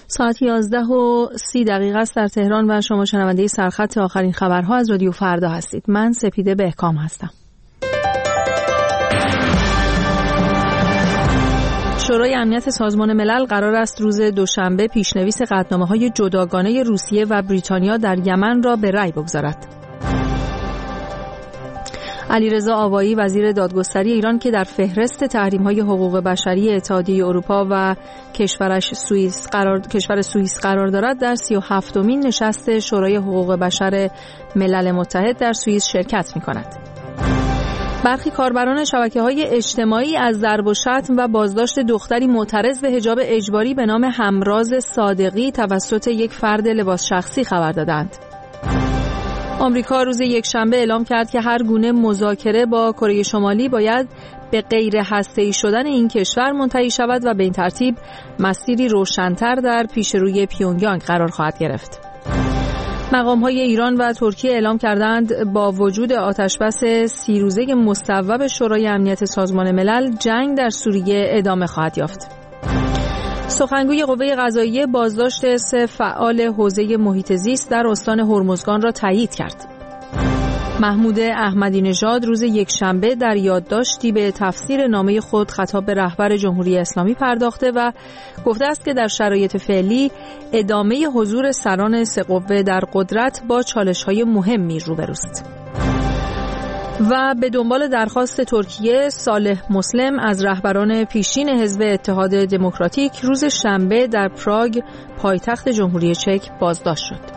ساعت 11:30 است در تهران و شما شنونده سرخط آخرین خبرها از رادیو فردا هستید. من سپیده بهکام هستم. شورای امنیت سازمان ملل قرار است روز دوشنبه پیشنویس قطعنامه‌های جداگانه روسیه و بریتانیا در یمن را به رأی بگذارد. علیرضا آوایی وزیر دادگستری ایران که در فهرست تحریم‌های حقوق بشری اتحادیه اروپا و کشور سوئیس قرار دارد، در 37مین نشست شورای حقوق بشر ملل متحد در سوئیس شرکت می‌کند. برخی کاربران شبکه‌های اجتماعی از ضرب و شتم و بازداشت دختری معترض به حجاب اجباری به نام همراز صادقی توسط یک فرد لباس شخصی خبر دادند. آمریکا روز یکشنبه اعلام کرد که هر گونه مذاکره با کره شمالی باید به غیر هسته‌ای شدن این کشور منتهی شود و به این ترتیب مسیری روشن‌تر در پیشروی پیونگیانگ قرار خواهد گرفت. مقام‌های ایران و ترکیه اعلام کردند با وجود آتشبس 30 روزه مصوب شورای امنیت سازمان ملل، جنگ در سوریه ادامه خواهد یافت. سخنگوی قوه قضاییه بازداشت 3 فعال حوزه محیط زیست در استان هرمزگان را تایید کرد. محمود احمدی نژاد روز یکشنبه در یادداشتی به تفسیر نامه خود خطاب به رهبر جمهوری اسلامی پرداخته و گفته است که در شرایط فعلی ادامه حضور سران 3 قوه در قدرت با چالش‌های مهمی روبروست. و به دنبال درخواست ترکیه، صالح مسلم از رهبران پیشین حزب اتحاد دموکراتیک روز شنبه در پراگ پایتخت جمهوری چک بازداشت شد.